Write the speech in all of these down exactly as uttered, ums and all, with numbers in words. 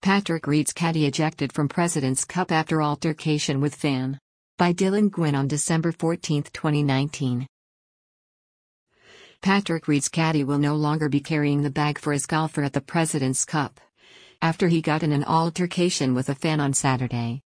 Patrick Reed's caddy ejected from President's Cup after altercation with fan. By Dylan Gwynn on December fourteenth, twenty nineteen. Patrick Reed's caddy will no longer be carrying the bag for his golfer at the President's Cup, after he got in an altercation with a fan on Saturday.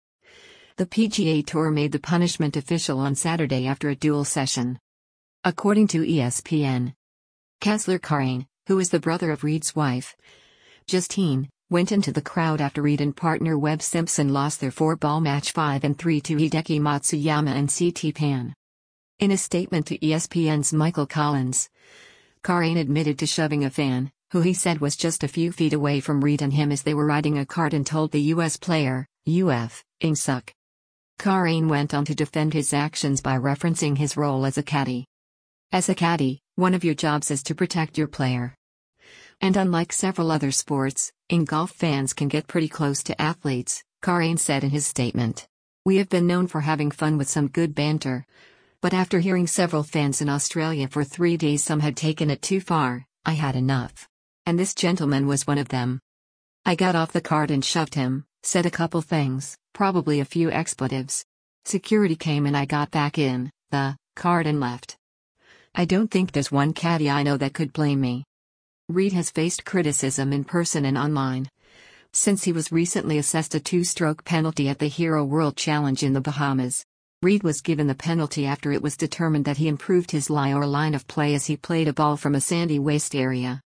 The P G A Tour made the punishment official on Saturday after a duel session. According to E S P N, Kessler Karane, who is the brother of Reed's wife, Justine, went into the crowd after Reed and partner Webb Simpson lost their four-ball match five and three to Hideki Matsuyama and C T Pan. In a statement to E S P N's Michael Collins, Karane admitted to shoving a fan, who he said was just a few feet away from Reed and him as they were riding a cart, and told the U S player, U F, ing suck. Karane went on to defend his actions by referencing his role as a caddy. As a caddy, one of your jobs is to protect your player. And unlike several other sports, in golf fans can get pretty close to athletes, Karane said in his statement. We have been known for having fun with some good banter. But after hearing several fans in Australia for three days some had taken it too far, I had enough. And this gentleman was one of them. I got off the cart and shoved him, said a couple things, probably a few expletives. Security came and I got back in the cart and left. I don't think there's one caddy I know that could blame me. Reed has faced criticism in person and online, since he was recently assessed a two-stroke penalty at the Hero World Challenge in the Bahamas. Reed was given the penalty after it was determined that he improved his lie or line of play as he played a ball from a sandy waste area.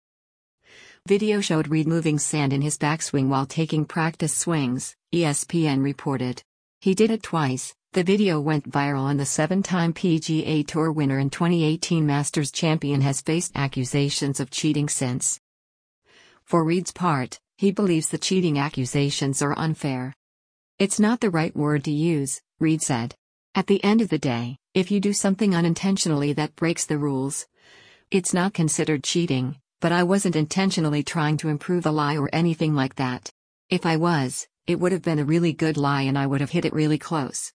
Video showed Reed moving sand in his backswing while taking practice swings, E S P N reported. He did it twice. The video went viral and the seven-time P G A Tour winner and twenty eighteen Masters champion has faced accusations of cheating since. For Reed's part, he believes the cheating accusations are unfair. It's not the right word to use, Reed said. At the end of the day, if you do something unintentionally that breaks the rules, it's not considered cheating, but I wasn't intentionally trying to improve a lie or anything like that. If I was, it would have been a really good lie and I would have hit it really close.